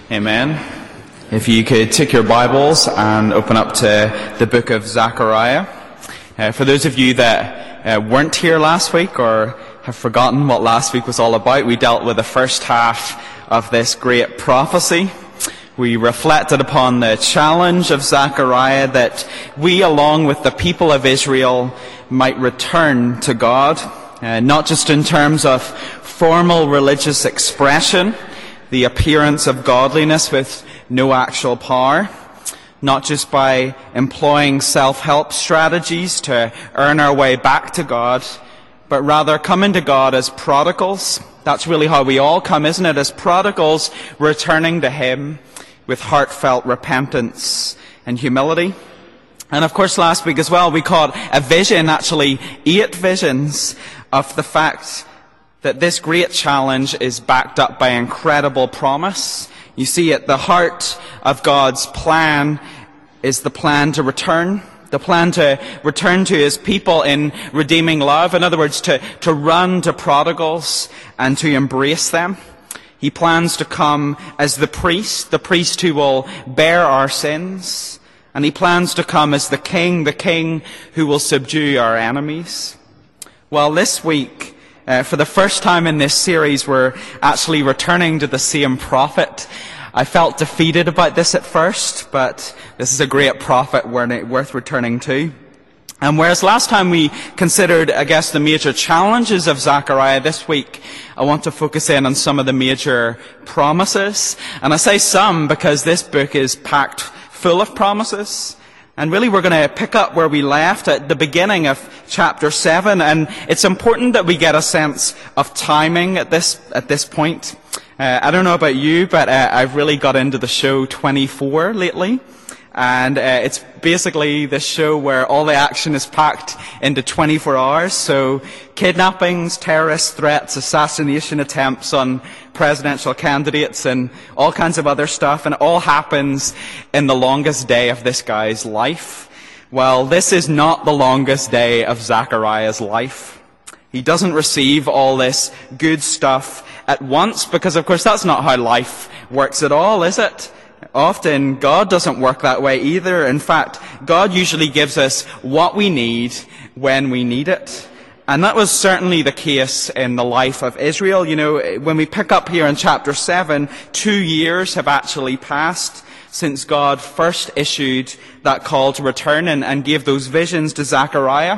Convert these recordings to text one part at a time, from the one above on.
Amen. If you could take your Bibles and open up to the book of Zechariah. For those of you that weren't here last week or have forgotten what last week was all about, we dealt with the first half of this great prophecy. We reflected upon the challenge of Zechariah that we, along with the people of Israel, might return to God, not just in terms of formal religious expression, the appearance of godliness with no actual power, not just by employing self-help strategies to earn our way back to God, but rather coming to God as prodigals. That's really how we all come, isn't it? As prodigals returning to Him with heartfelt repentance and humility. And of course last week as well we caught a vision, actually 8 visions, of the fact that this great challenge is backed up by incredible promise. You see, at the heart of God's plan is the plan to return. The plan to return to His people in redeeming love. In other words, to run to prodigals and to embrace them. He plans to come as the priest who will bear our sins. And He plans to come as the king who will subdue our enemies. Well, this week, for the first time in this series, we're actually returning to the same prophet. I felt defeated about this at first, but this is a great prophet worth returning to. And whereas last time we considered, I guess, the major challenges of Zechariah, this week I want to focus in on some of the major promises. And I say some because this book is packed full of promises. And really we're going to pick up where we left at the beginning of chapter 7. And it's important that we get a sense of timing at this point. I don't know about you, but I've really got into the show 24 lately. And it's basically this show where all the action is packed into 24 hours. So kidnappings, terrorist threats, assassination attempts on presidential candidates and all kinds of other stuff. And it all happens in the longest day of this guy's life. Well, this is not the longest day of Zechariah's life. He doesn't receive all this good stuff at once because, of course, that's not how life works at all, is it? Often, God doesn't work that way either. In fact, God usually gives us what we need when we need it. And that was certainly the case in the life of Israel. You know, when we pick up here in chapter 7, 2 years have actually passed since God first issued that call to return and gave those visions to Zechariah.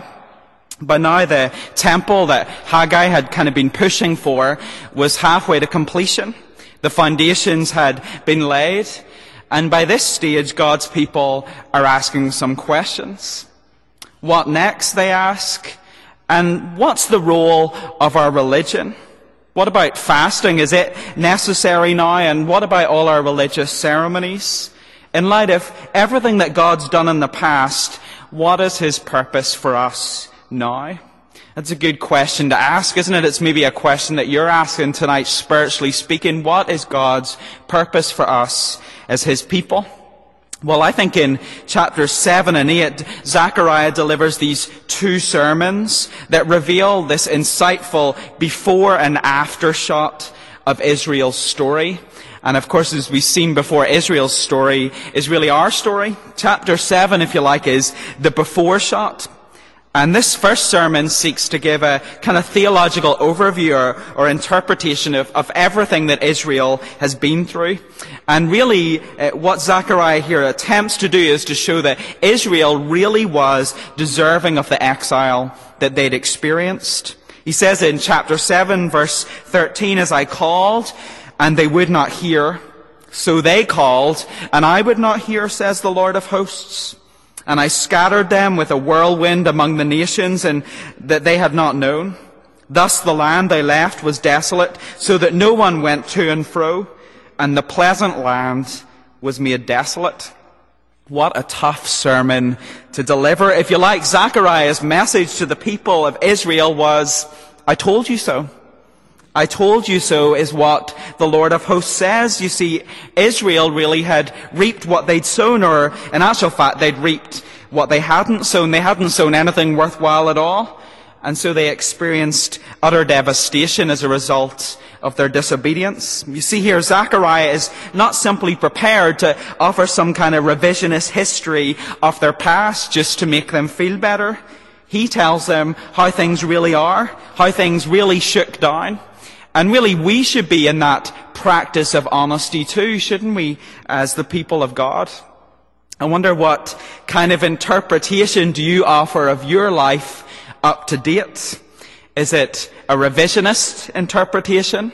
By now, the temple that Haggai had kind of been pushing for was halfway to completion. The foundations had been laid. And by this stage, God's people are asking some questions. What next, they ask? And what's the role of our religion? What about fasting? Is it necessary now? And what about all our religious ceremonies? In light of everything that God's done in the past, what is His purpose for us now? That's a good question to ask, isn't it? It's maybe a question that you're asking tonight, spiritually speaking. What is God's purpose for us as His people? Well, I think in chapters 7 and 8, Zechariah delivers these 2 sermons that reveal this insightful before and after shot of Israel's story. And of course, as we've seen before, Israel's story is really our story. Chapter 7, if you like, is the before shot. And this first sermon seeks to give a kind of theological overview or interpretation of everything that Israel has been through. And really, what Zechariah here attempts to do is to show that Israel really was deserving of the exile that they'd experienced. He says in chapter 7, verse 13, "As I called, and they would not hear, so they called, and I would not hear, says the Lord of hosts. And I scattered them with a whirlwind among the nations, and that they had not known. Thus the land they left was desolate, so that no one went to and fro, and the pleasant land was made desolate." What a tough sermon to deliver. If you like, Zechariah's message to the people of Israel was, "I told you so. I told you so," is what the Lord of hosts says. You see, Israel really had reaped what they'd sown, or in actual fact, they'd reaped what they hadn't sown. They hadn't sown anything worthwhile at all. and so they experienced utter devastation as a result of their disobedience. You see here, Zechariah is not simply prepared to offer some kind of revisionist history of their past just to make them feel better. He tells them how things really are, how things really shook down. And really, we should be in that practice of honesty too, shouldn't we, as the people of God? I wonder what kind of interpretation do you offer of your life up to date? Is it a revisionist interpretation?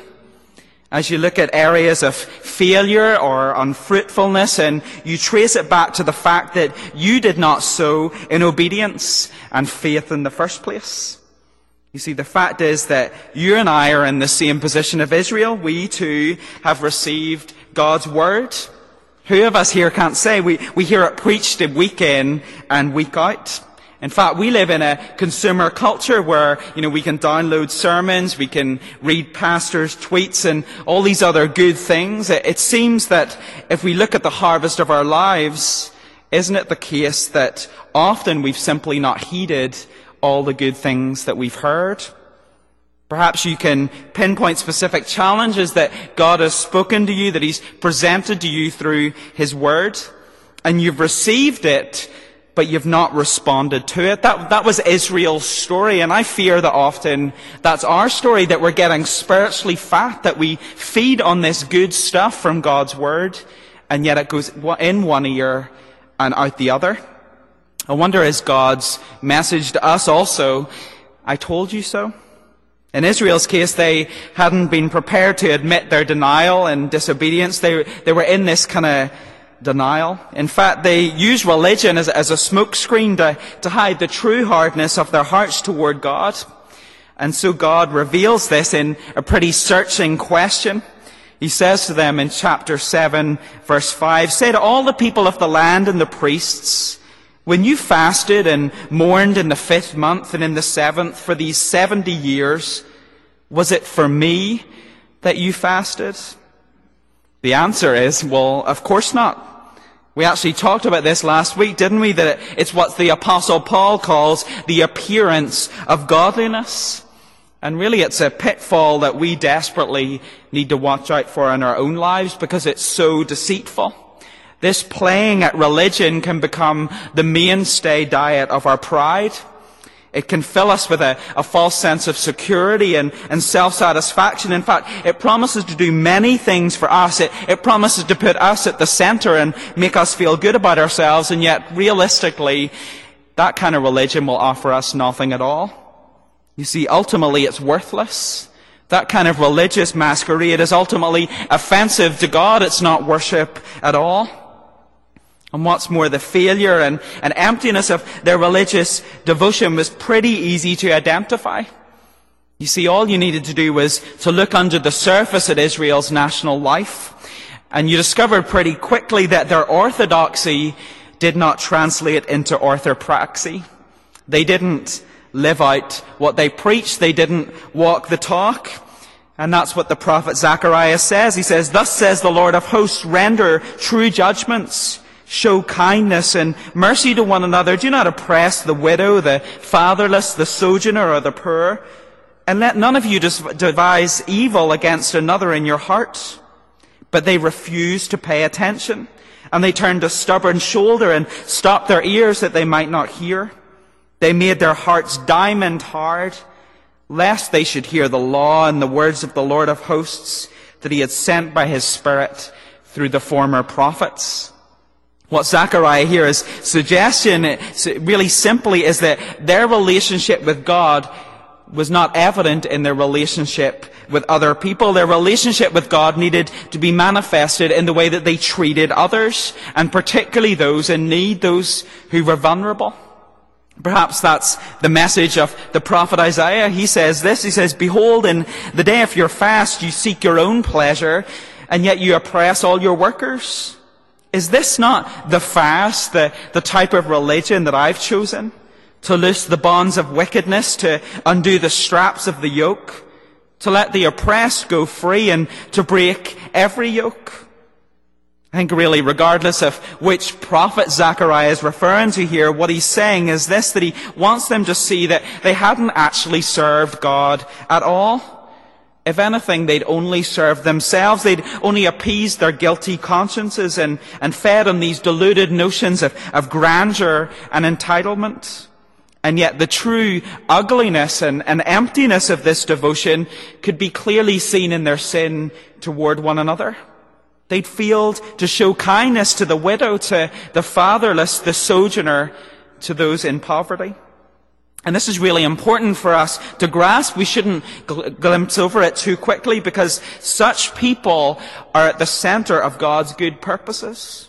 As you look at areas of failure or unfruitfulness and you trace it back to the fact that you did not sow in obedience and faith in the first place. You see, the fact is that you and I are in the same position of Israel. We too have received God's word. Who of us here can't say we hear it preached week in and week out? In fact, we live in a consumer culture where, we can download sermons, we can read pastors' tweets and all these other good things. It seems that if we look at the harvest of our lives, isn't it the case that often we've simply not heeded all the good things that we've heard? Perhaps you can pinpoint specific challenges that God has spoken to you, that He's presented to you through His Word, and you've received it, but you've not responded to it. That was Israel's story, and I fear that often that's our story, that we're getting spiritually fat, that we feed on this good stuff from God's Word, and yet it goes in one ear and out the other. I wonder, is God's message to us also, I told you so? In Israel's case, they hadn't been prepared to admit their denial and disobedience. They were in this kind of denial. In fact, they used religion as a smokescreen to hide the true hardness of their hearts toward God. And so God reveals this in a pretty searching question. He says to them in chapter 7, verse 5, "Say to all the people of the land and the priests, when you fasted and mourned in the 5th month and in the 7th for these 70 years, was it for me that you fasted?" The answer is, well, of course not. We actually talked about this last week, didn't we? That it's what the Apostle Paul calls the appearance of godliness. And really it's a pitfall that we desperately need to watch out for in our own lives because it's so deceitful. This playing at religion can become the mainstay diet of our pride. It can fill us with a false sense of security and self-satisfaction. In fact, it promises to do many things for us. It promises to put us at the center and make us feel good about ourselves, and yet, realistically, that kind of religion will offer us nothing at all. You see, ultimately, it's worthless. That kind of religious masquerade is ultimately offensive to God. It's not worship at all. And what's more, the failure and emptiness of their religious devotion was pretty easy to identify. You see, all you needed to do was to look under the surface at Israel's national life, and you discovered pretty quickly that their orthodoxy did not translate into orthopraxy. They didn't live out what they preached. They didn't walk the talk. And that's what the prophet Zechariah says. He says, "Thus says the Lord of hosts, render true judgments. Show kindness and mercy to one another. Do not oppress the widow, the fatherless, the sojourner, or the poor. And let none of you devise evil against another in your heart." But they refused to pay attention. And they turned a stubborn shoulder and stopped their ears that they might not hear. They made their hearts diamond hard, lest they should hear the law and the words of the Lord of hosts that He had sent by His Spirit through the former prophets. What Zechariah here is suggesting, really simply, is that their relationship with God was not evident in their relationship with other people. Their relationship with God needed to be manifested in the way that they treated others, and particularly those in need, those who were vulnerable. Perhaps that's the message of the prophet Isaiah. He says this, he says, "Behold, in the day of your fast you seek your own pleasure, and yet you oppress all your workers." Is this not the fast, the type of religion that I've chosen? To loose the bonds of wickedness, to undo the straps of the yoke, to let the oppressed go free, and to break every yoke? I think really regardless of which prophet Zechariah is referring to here, what he's saying is this, that he wants them to see that they hadn't actually served God at all. If anything, they'd only served themselves. They'd only appeased their guilty consciences and fed on these deluded notions of grandeur and entitlement. And yet the true ugliness and emptiness of this devotion could be clearly seen in their sin toward one another. They'd failed to show kindness to the widow, to the fatherless, the sojourner, to those in poverty. And this is really important for us to grasp. We shouldn't glimpse over it too quickly, because such people are at the center of God's good purposes.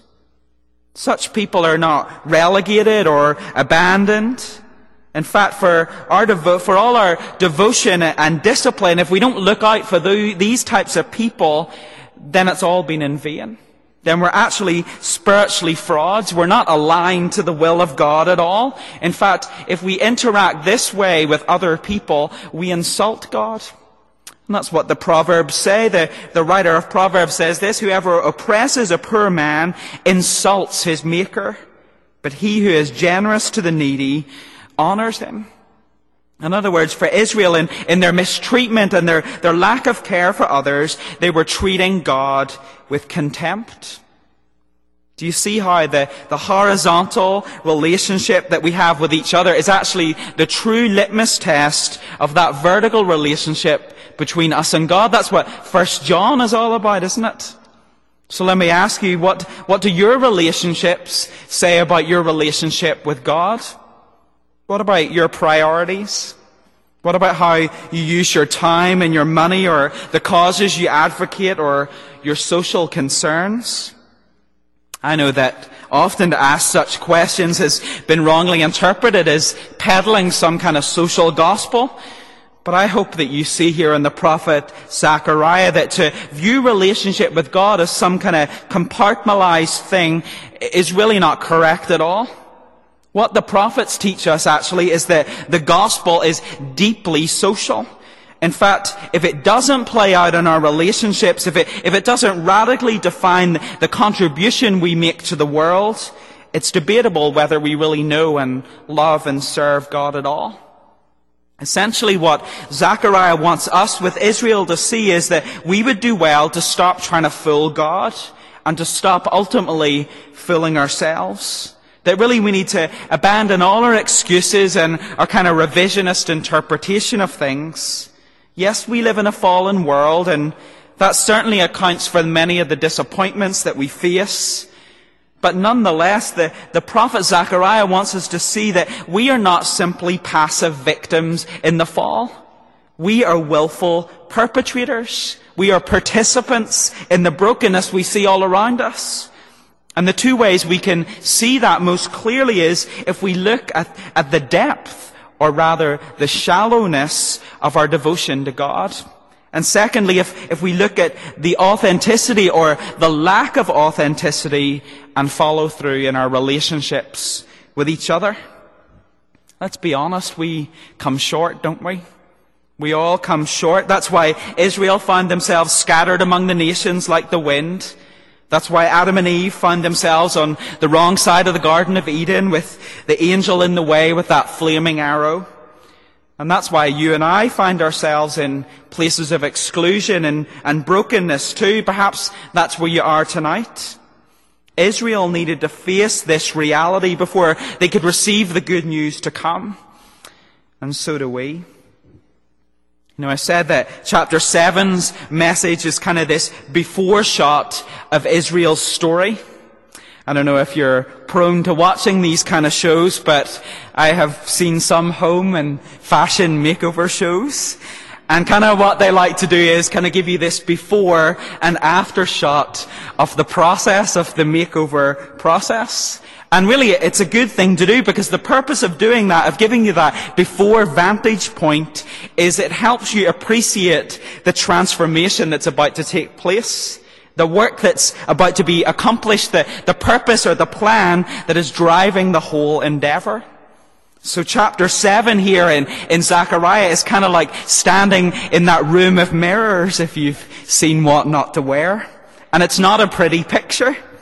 Such people are not relegated or abandoned. In fact, for all our devotion and discipline, if we don't look out for these types of people, then it's all been in vain. Then we're actually spiritually frauds. We're not aligned to the will of God at all. In fact, if we interact this way with other people, we insult God. And that's what the Proverbs say. The writer of Proverbs says this: whoever oppresses a poor man insults his maker, but he who is generous to the needy honors him. In other words, for Israel, in their mistreatment and their lack of care for others, they were treating God with contempt. Do you see how the horizontal relationship that we have with each other is actually the true litmus test of that vertical relationship between us and God? That's what 1 John is all about, isn't it? So let me ask you, what do your relationships say about your relationship with God? What about your priorities? What about how you use your time and your money, or the causes you advocate, or your social concerns? I know that often to ask such questions has been wrongly interpreted as peddling some kind of social gospel. But I hope that you see here in the prophet Zechariah that to view relationship with God as some kind of compartmentalized thing is really not correct at all. What the prophets teach us actually is that the gospel is deeply social. In fact, if it doesn't play out in our relationships, if it doesn't radically define the contribution we make to the world, it's debatable whether we really know and love and serve God at all. Essentially, what Zechariah wants us with Israel to see is that we would do well to stop trying to fool God and to stop ultimately fooling ourselves. That really we need to abandon all our excuses and our kind of revisionist interpretation of things. Yes, we live in a fallen world, and that certainly accounts for many of the disappointments that we face. But nonetheless, the prophet Zechariah wants us to see that we are not simply passive victims in the fall. We are willful perpetrators. We are participants in the brokenness we see all around us. And the two ways we can see that most clearly is if we look at the depth, or rather the shallowness of our devotion to God. And secondly, if we look at the authenticity or the lack of authenticity and follow through in our relationships with each other. Let's be honest, we come short, don't we? We all come short. That's why Israel found themselves scattered among the nations like the wind. That's why Adam and Eve found themselves on the wrong side of the Garden of Eden with the angel in the way with that flaming arrow. And that's why you and I find ourselves in places of exclusion and brokenness too. Perhaps that's where you are tonight. Israel needed to face this reality before they could receive the good news to come. And so do we. You know, I said that chapter 7's message is kind of this before shot of Israel's story. I don't know if you're prone to watching these kind of shows, but I have seen some home and fashion makeover shows. And kind of what they like to do is kind of give you this before and after shot of the process, of the makeover process. And really, it's a good thing to do, because the purpose of doing that, of giving you that before vantage point, is it helps you appreciate the transformation that's about to take place. The work that's about to be accomplished, the purpose or the plan that is driving the whole endeavor. So chapter 7 here in Zechariah is kind of like standing in that room of mirrors, if you've seen What Not to Wear. And it's not a pretty picture.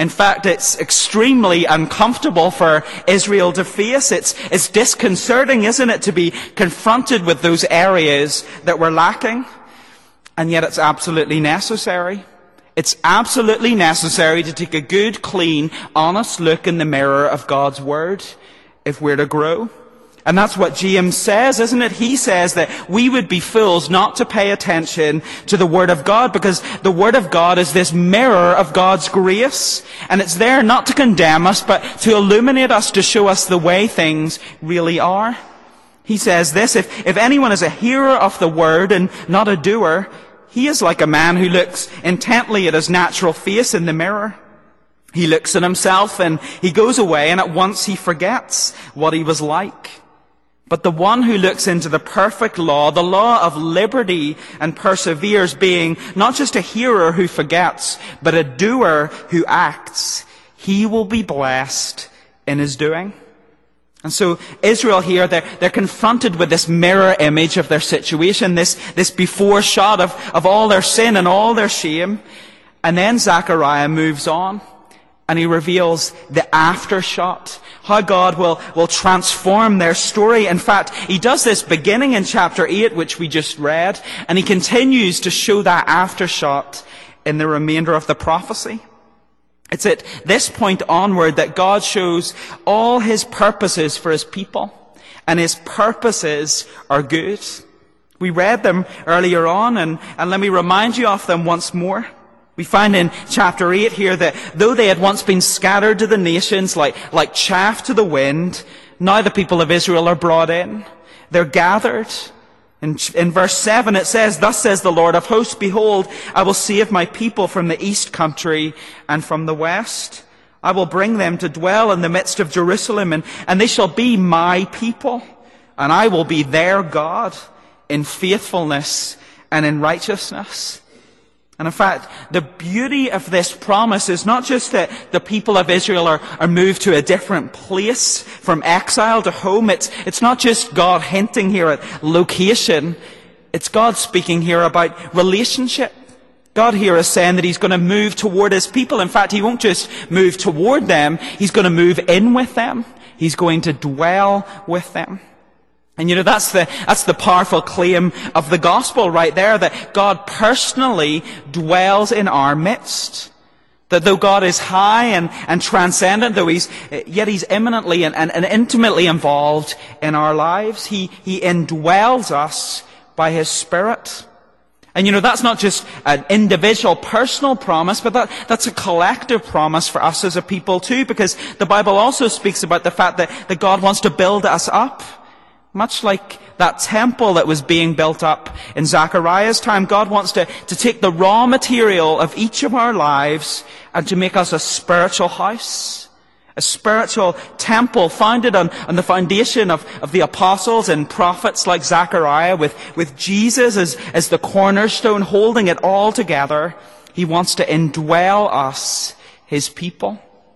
In fact, it's extremely uncomfortable for Israel to face. It's disconcerting, isn't it, to be confronted with those areas that were lacking? And yet it's absolutely necessary. It's absolutely necessary to take a good, clean, honest look in the mirror of God's Word if we're to grow. And that's what James says, isn't it? He says that we would be fools not to pay attention to the Word of God, because the Word of God is this mirror of God's grace. And it's there not to condemn us, but to illuminate us, to show us the way things really are. He says this, if anyone is a hearer of the Word and not a doer, he is like a man who looks intently at his natural face in the mirror. He looks at himself and he goes away, and at once he forgets what he was like. But the one who looks into the perfect law, the law of liberty, and perseveres, being not just a hearer who forgets, but a doer who acts, he will be blessed in his doing. And so Israel here, they're confronted with this mirror image of their situation, this before shot of all their sin and all their shame. And then Zechariah moves on, and he reveals the after shot, how God will transform their story. In fact, he does this beginning in chapter 8, which we just read, and he continues to show that after shot in the remainder of the prophecy. It's at this point onward that God shows all his purposes for his people, and his purposes are good. We read them earlier on, and let me remind you of them once more. We find in chapter 8 here that though they had once been scattered to the nations like chaff to the wind, now the people of Israel are brought in. They're gathered. In verse 7 it says, "Thus says the Lord of hosts, behold, I will save my people from the east country and from the west. I will bring them to dwell in the midst of Jerusalem, and they shall be my people, and I will be their God in faithfulness and in righteousness." And in fact, the beauty of this promise is not just that the people of Israel are moved to a different place from exile to home. It's not just God hinting here at location. It's God speaking here about relationship. God here is saying that he's going to move toward his people. In fact, he won't just move toward them. He's going to move in with them. He's going to dwell with them. And you know, that's the powerful claim of the gospel right there, that God personally dwells in our midst. That though God is high and transcendent, yet he's imminently and intimately involved in our lives. He indwells us by his Spirit. And you know, that's not just an individual personal promise, but that's a collective promise for us as a people too, because the Bible also speaks about the fact that God wants to build us up. Much like that temple that was being built up in Zechariah's time, God wants to take the raw material of each of our lives and to make us a spiritual house, a spiritual temple founded on the foundation of the apostles and prophets like Zechariah, with Jesus as the cornerstone holding it all together. He wants to indwell us, his people.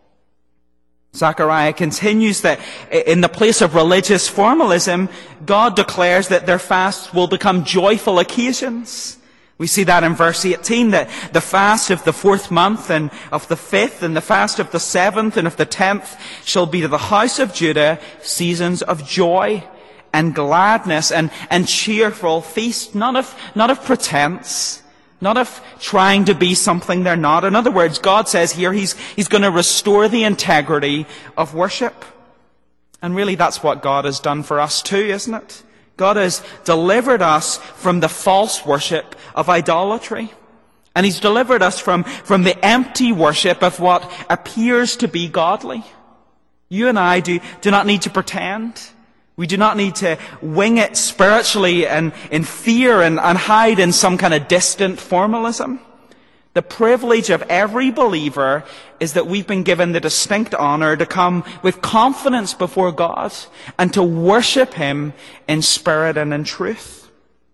Zechariah continues that in the place of religious formalism, God declares that their fasts will become joyful occasions. We see that in verse 18, that the fast of the 4th month and of the 5th and the fast of the 7th and of the 10th shall be to the house of Judah seasons of joy and gladness and cheerful feast, not of pretense, not of trying to be something they're not. In other words, God says here he's going to restore the integrity of worship. And really that's what God has done for us too, isn't it? God has delivered us from the false worship of idolatry. And he's delivered us from the empty worship of what appears to be godly. You and I do not need to pretend. We do not need to wing it spiritually and in fear and hide in some kind of distant formalism. The privilege of every believer is that we've been given the distinct honor to come with confidence before God and to worship him in spirit and in truth.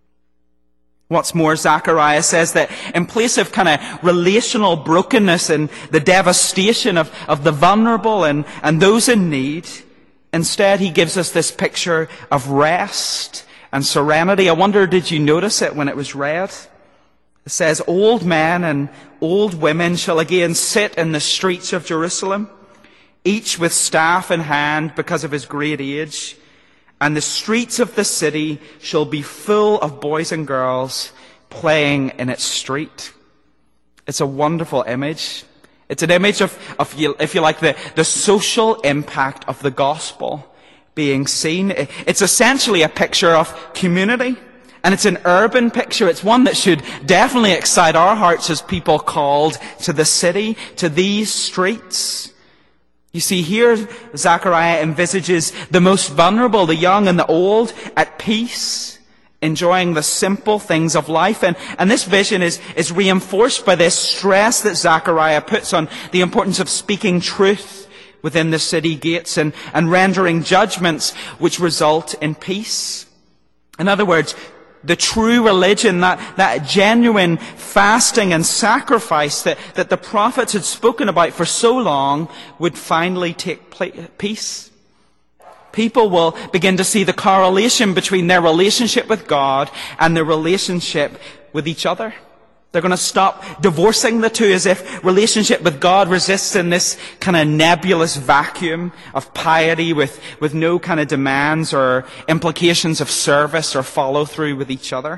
What's more, Zechariah says that in place of kind of relational brokenness and the devastation of the vulnerable and those in need, instead, he gives us this picture of rest and serenity. I wonder, did you notice it when it was read? It says, old men and old women shall again sit in the streets of Jerusalem, each with staff in hand because of his great age. And the streets of the city shall be full of boys and girls playing in its street. It's a wonderful image. It's an image of if you like, the social impact of the gospel being seen. It's essentially a picture of community. And it's an urban picture. It's one that should definitely excite our hearts as people called to the city, to these streets. You see, here Zechariah envisages the most vulnerable, the young and the old, at peace, enjoying the simple things of life. And this vision is reinforced by this stress that Zechariah puts on the importance of speaking truth within the city gates and rendering judgments which result in peace. In other words, the true religion, that genuine fasting and sacrifice that the prophets had spoken about for so long would finally take peace. People will begin to see the correlation between their relationship with God and their relationship with each other. They're going to stop divorcing the two as if relationship with God resists in this kind of nebulous vacuum of piety with no kind of demands or implications of service or follow through with each other.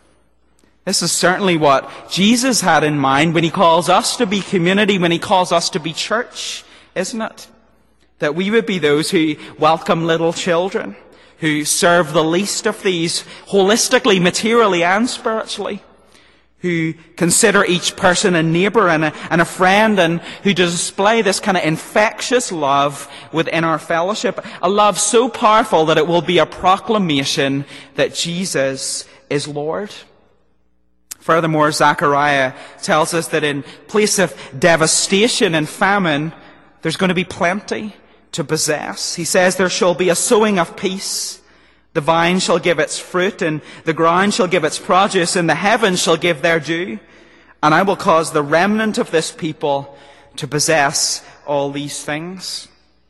This is certainly what Jesus had in mind when he calls us to be community, when he calls us to be church, isn't it? That we would be those who welcome little children, who serve the least of these holistically, materially and spiritually, who consider each person a neighbour and a friend, and who display this kind of infectious love within our fellowship. A love so powerful that it will be a proclamation that Jesus is Lord. Furthermore, Zechariah tells us that in place of devastation and famine, there's going to be plenty to possess. He says there shall be a sowing of peace. The vine shall give its fruit, and the ground shall give its produce, and the heavens shall give their due. And I will cause the remnant of this people to possess all these things.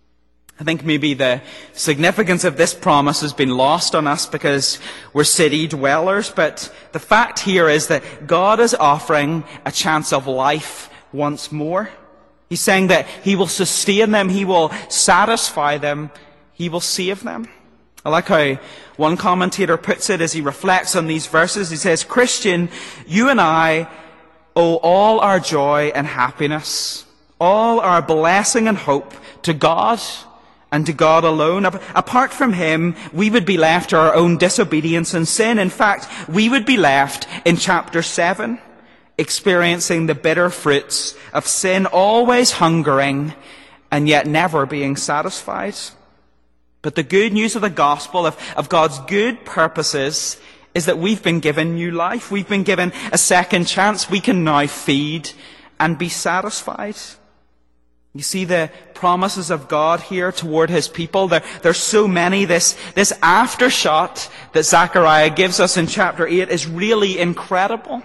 I think maybe the significance of this promise has been lost on us because we're city dwellers, but the fact here is that God is offering a chance of life once more. He's saying that he will sustain them, he will satisfy them, he will save them. I like how one commentator puts it as he reflects on these verses. He says, Christian, you and I owe all our joy and happiness, all our blessing and hope to God and to God alone. Apart from him, we would be left to our own disobedience and sin. In fact, we would be left in chapter 7, experiencing the bitter fruits of sin, always hungering and yet never being satisfied. But the good news of the gospel, of God's good purposes, is that we've been given new life. We've been given a second chance. We can now feed and be satisfied. You see the promises of God here toward his people. There's so many. This aftershot that Zechariah gives us in chapter 8 is really incredible.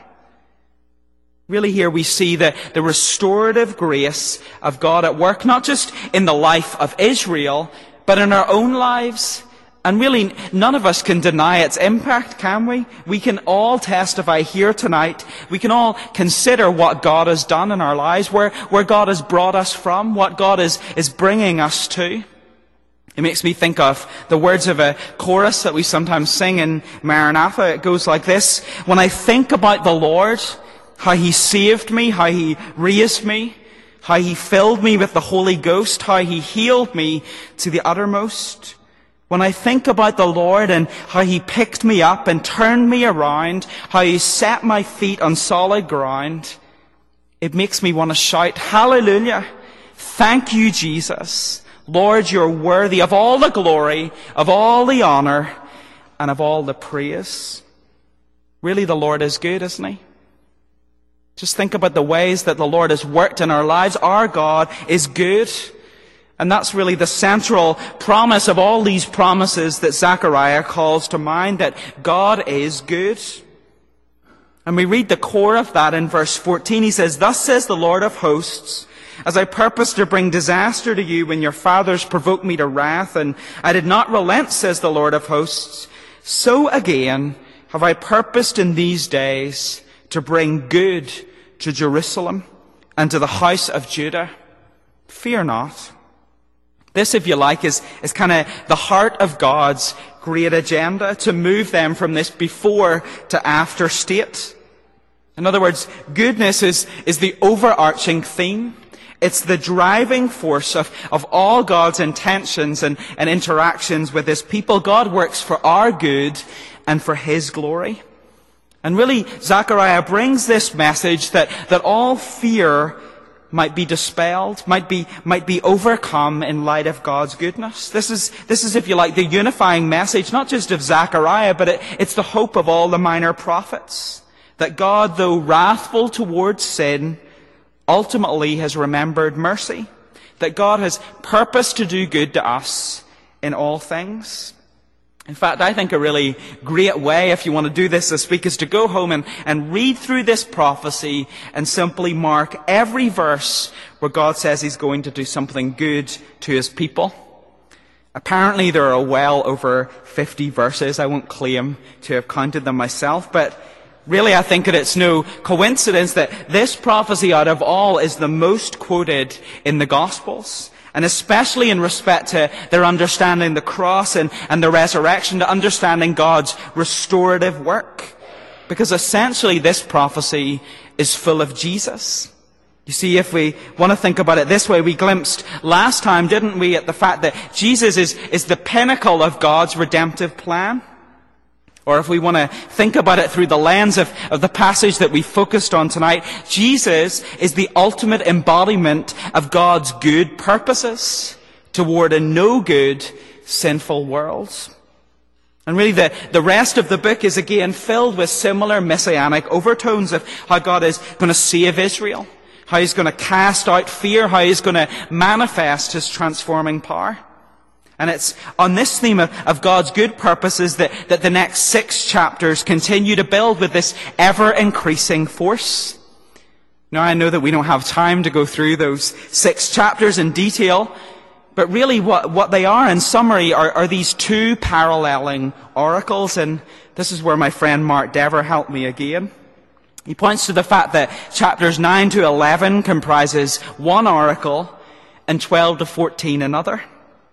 Really here we see the restorative grace of God at work, not just in the life of Israel, but in our own lives. And really, none of us can deny its impact, can we? We can all testify here tonight. We can all consider what God has done in our lives, where God has brought us from, what God is bringing us to. It makes me think of the words of a chorus that we sometimes sing in Maranatha. It goes like this: when I think about the Lord, how he saved me, how he raised me, how he filled me with the Holy Ghost, how he healed me to the uttermost. When I think about the Lord and how he picked me up and turned me around, how he set my feet on solid ground, it makes me want to shout, hallelujah! Thank you, Jesus. Lord, you're worthy of all the glory, of all the honor, and of all the praise. Really, the Lord is good, isn't he? Just think about the ways that the Lord has worked in our lives. Our God is good. And that's really the central promise of all these promises that Zechariah calls to mind, that God is good. And we read the core of that in verse 14. He says, thus says the Lord of hosts, as I purposed to bring disaster to you when your fathers provoked me to wrath, and I did not relent, says the Lord of hosts, so again have I purposed in these days to bring good to Jerusalem and to the house of Judah. Fear not. This, if you like, is kind of the heart of God's great agenda, to move them from this before to after state. In other words, goodness is the overarching theme. It's the driving force of all God's intentions and interactions with His people. God works for our good and for His glory. And really, Zechariah brings this message that all fear might be dispelled, might be overcome in light of God's goodness. This is, if you like, the unifying message, not just of Zechariah, but it's the hope of all the minor prophets. That God, though wrathful towards sin, ultimately has remembered mercy. That God has purposed to do good to us in all things. In fact, I think a really great way, if you want to do this week, is to go home and read through this prophecy and simply mark every verse where God says He's going to do something good to His people. Apparently there are well over 50 verses. I won't claim to have counted them myself, but really I think that it's no coincidence that this prophecy out of all is the most quoted in the Gospels. And especially in respect to their understanding the cross and the resurrection, to understanding God's restorative work. Because essentially this prophecy is full of Jesus. You see, if we want to think about it this way, we glimpsed last time, didn't we, at the fact that Jesus is the pinnacle of God's redemptive plan. Or if we want to think about it through the lens of the passage that we focused on tonight, Jesus is the ultimate embodiment of God's good purposes toward a no-good, sinful world. And really the rest of the book is again filled with similar messianic overtones of how God is going to save Israel, how He's going to cast out fear, how He's going to manifest His transforming power. And it's on this theme of God's good purposes that the next 6 chapters continue to build with this ever-increasing force. Now, I know that we don't have time to go through those 6 chapters in detail, but really what they are, in summary, are these 2 paralleling oracles, and this is where my friend Mark Dever helped me again. He points to the fact that chapters 9 to 11 comprises one oracle and 12 to 14 another.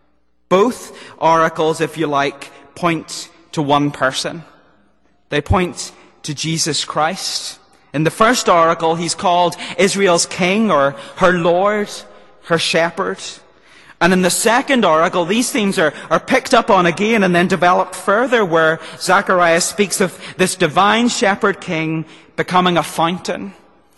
Both oracles, if you like, point to one person. They point to Jesus Christ. In the first oracle, He's called Israel's king, or her Lord, her shepherd. And in the second oracle, these themes are picked up on again and then developed further, where Zechariah speaks of this divine shepherd king becoming a fountain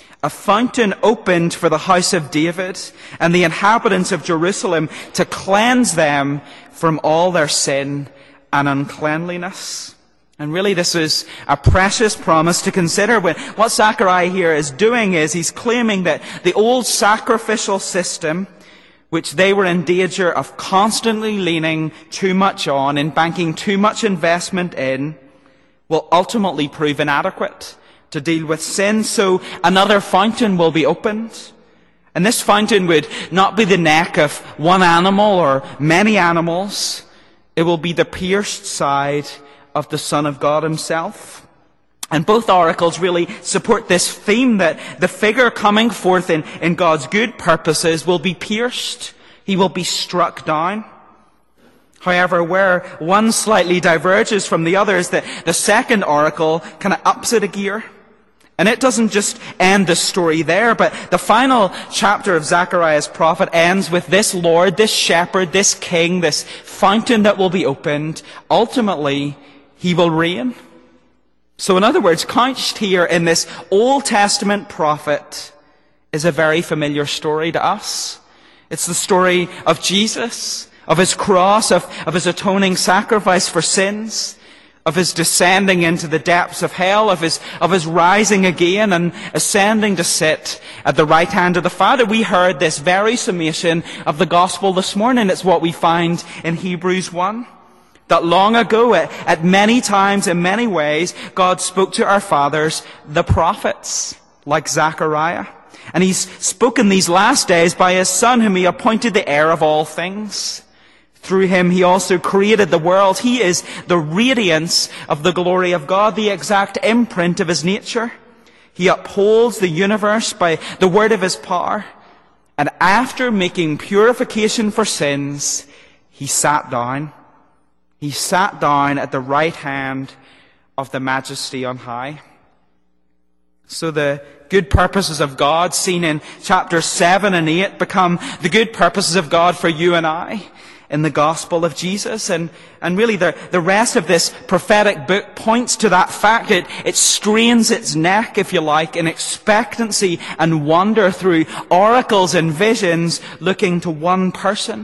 opened for the house of David and the inhabitants of Jerusalem to cleanse them from all their sin and uncleanliness. And really this is a precious promise to consider. What Zechariah here is doing is he's claiming that the old sacrificial system, which they were in danger of constantly leaning too much on and banking too much investment in, will ultimately prove inadequate to deal with sin, so another fountain will be opened. And this fountain would not be the neck of one animal or many animals. It will be the pierced side of the Son of God Himself. And both oracles really support this theme that the figure coming forth in God's good purposes will be pierced. He will be struck down. However, where one slightly diverges from the other is that the second oracle kind of ups it a gear. And it doesn't just end the story there, but the final chapter of Zechariah's prophet ends with this Lord, this shepherd, this king, this fountain that will be opened. Ultimately, He will reign. So in other words, couched here in this Old Testament prophet is a very familiar story to us. It's the story of Jesus, of His cross, of His atoning sacrifice for sins, of His descending into the depths of hell, of His rising again and ascending to sit at the right hand of the Father. We heard this very summation of the gospel this morning. It's what we find in Hebrews 1. That long ago, at many times, in many ways, God spoke to our fathers, the prophets, like Zechariah. And He's spoken these last days by His Son, whom He appointed the heir of all things. Through Him He also created the world. He is the radiance of the glory of God, the exact imprint of His nature. He upholds the universe by the word of his power. And after making purification for sins, he sat down. He sat down at the right hand of the Majesty on high. So the good purposes of God, seen in chapters 7 and 8, become the good purposes of God for you and I in the gospel of Jesus. And really the rest of this prophetic book points to that fact. It strains its neck, if you like, in expectancy and wonder through oracles and visions looking to one person,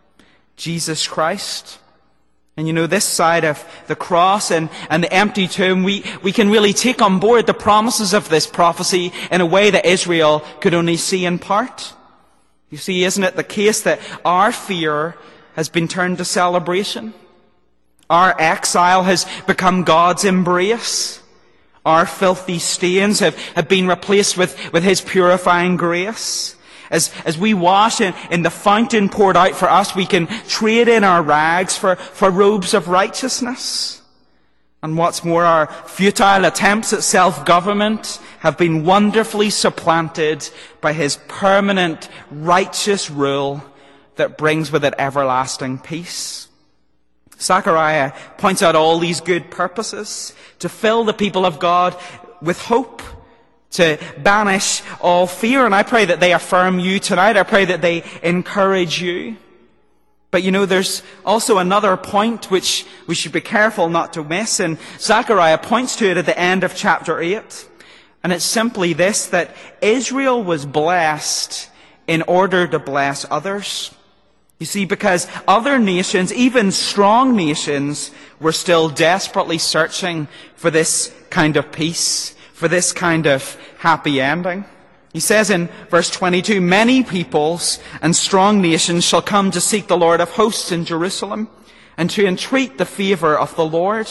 Jesus Christ. And this side of the cross and the empty tomb, we can really take on board the promises of this prophecy in a way that Israel could only see in part. You see, isn't it the case that our fear has been turned to celebration? Our exile has become God's embrace. Our filthy stains have been replaced with his purifying grace. As we wash in the fountain poured out for us, we can trade in our rags for robes of righteousness. And what's more, our futile attempts at self-government have been wonderfully supplanted by his permanent righteous rule that brings with it everlasting peace. Zechariah points out all these good purposes to fill the people of God with hope, to banish all fear. And I pray that they affirm you tonight. I pray that they encourage you. But there's also another point which we should be careful not to miss. And Zechariah points to it at the end of chapter 8. And it's simply this, that Israel was blessed in order to bless others. You see, because other nations, even strong nations, were still desperately searching for this kind of peace, for this kind of happy ending. He says in verse 22, many peoples and strong nations shall come to seek the Lord of hosts in Jerusalem and to entreat the favor of the Lord.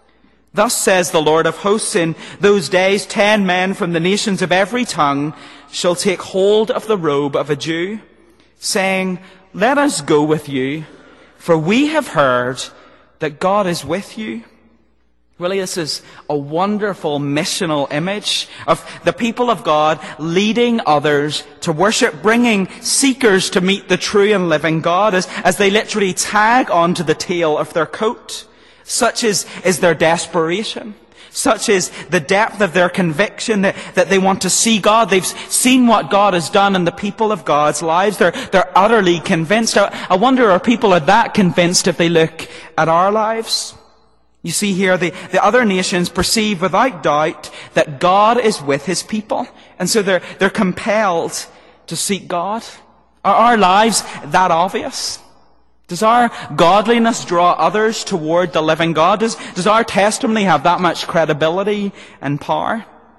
Thus says the Lord of hosts, in those days 10 men from the nations of every tongue shall take hold of the robe of a Jew, saying, let us go with you, for we have heard that God is with you. Really, this is a wonderful missional image of the people of God leading others to worship, bringing seekers to meet the true and living God as they literally tag onto the tail of their coat. Such is their desperation. Such is the depth of their conviction that they want to see God. They've seen what God has done in the people of God's lives. They're utterly convinced. I wonder, are people are that convinced if they look at our lives? You see here, the other nations perceive without doubt that God is with his people. And so they're compelled to seek God. Are our lives that obvious? Does our godliness draw others toward the living God? Does our testimony have that much credibility and power?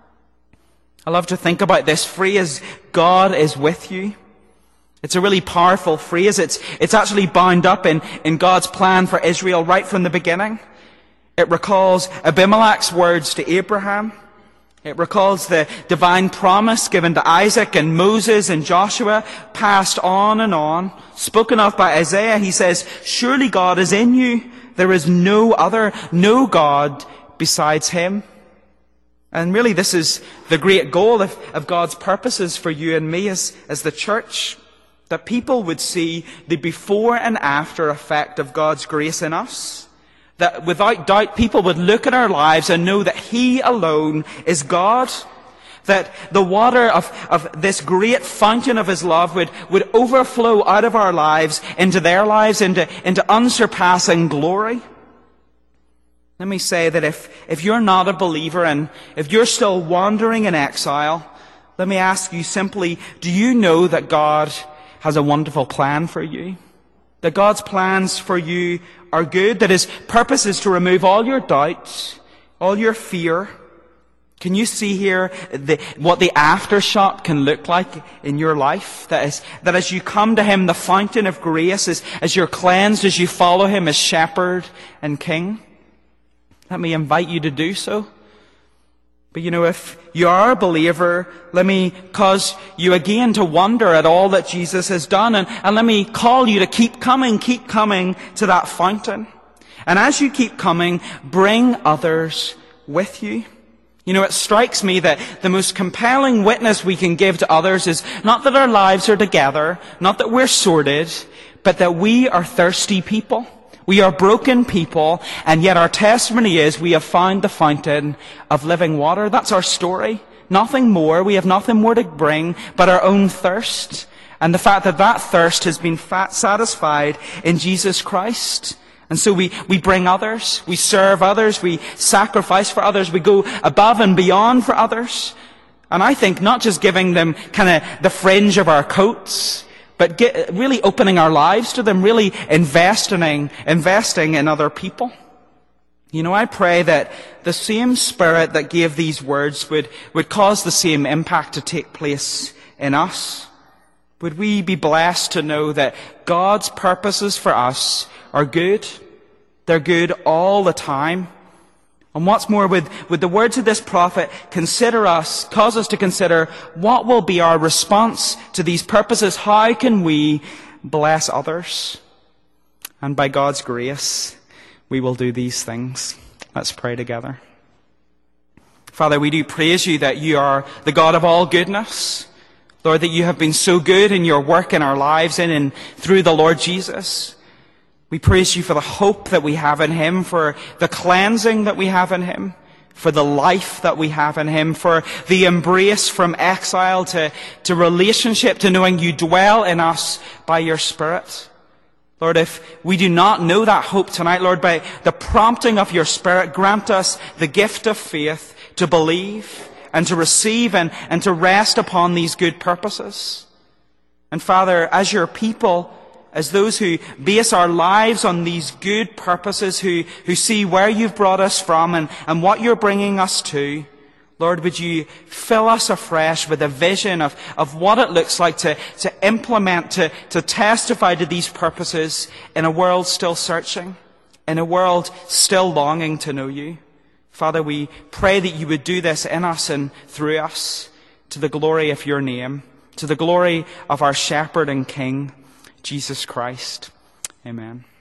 I love to think about this phrase, God is with you. It's a really powerful phrase. It's actually bound up in God's plan for Israel right from the beginning. It recalls Abimelech's words to Abraham. It recalls the divine promise given to Isaac and Moses and Joshua, passed on and on, spoken of by Isaiah. He says, surely God is in you. There is no other, no God besides him. And really this is the great goal of God's purposes for you and me as the church. That people would see the before and after effect of God's grace in us. That without doubt people would look at our lives and know that he alone is God. That the water of this great fountain of his love would overflow out of our lives into their lives, into unsurpassing glory. Let me say that if you're not a believer and if you're still wandering in exile, let me ask you simply, do you know that God has a wonderful plan for you? That God's plans for you are good, that his purpose is to remove all your doubts, all your fear. Can you see here what the aftershock can look like in your life? That as you come to him, the fountain of grace, as you're cleansed, as you follow him as shepherd and king. Let me invite you to do so. But if you are a believer, let me cause you again to wonder at all that Jesus has done. And let me call you to keep coming to that fountain. And as you keep coming, bring others with you. You know, it strikes me that the most compelling witness we can give to others is not that our lives are together, not that we're sorted, but that we are thirsty people. We are broken people, and yet our testimony is we have found the fountain of living water. That's our story. Nothing more. We have nothing more to bring but our own thirst. And the fact that that thirst has been satisfied in Jesus Christ. And so we bring others, we serve others, we sacrifice for others, we go above and beyond for others. And I think not just giving them kind of the fringe of our coats, but really opening our lives to them, really investing in other people. You know, I pray that the same Spirit that gave these words would cause the same impact to take place in us. Would we be blessed to know that God's purposes for us are good? They're good all the time. And what's more, with the words of this prophet, cause us to consider what will be our response to these purposes. How can we bless others? And by God's grace, we will do these things. Let's pray together. Father, we do praise you that you are the God of all goodness. Lord, that you have been so good in your work in our lives in and through the Lord Jesus. We praise you for the hope that we have in him, for the cleansing that we have in him, for the life that we have in him, for the embrace from exile to relationship, to knowing you dwell in us by your Spirit. Lord, if we do not know that hope tonight, Lord, by the prompting of your Spirit, grant us the gift of faith to believe and to receive and to rest upon these good purposes. And Father, as your people, as those who base our lives on these good purposes, who see where you've brought us from and what you're bringing us to, Lord, would you fill us afresh with a vision of what it looks like to implement, to testify to these purposes in a world still searching, in a world still longing to know you. Father, we pray that you would do this in us and through us to the glory of your name, to the glory of our Shepherd and King, Jesus Christ. Amen.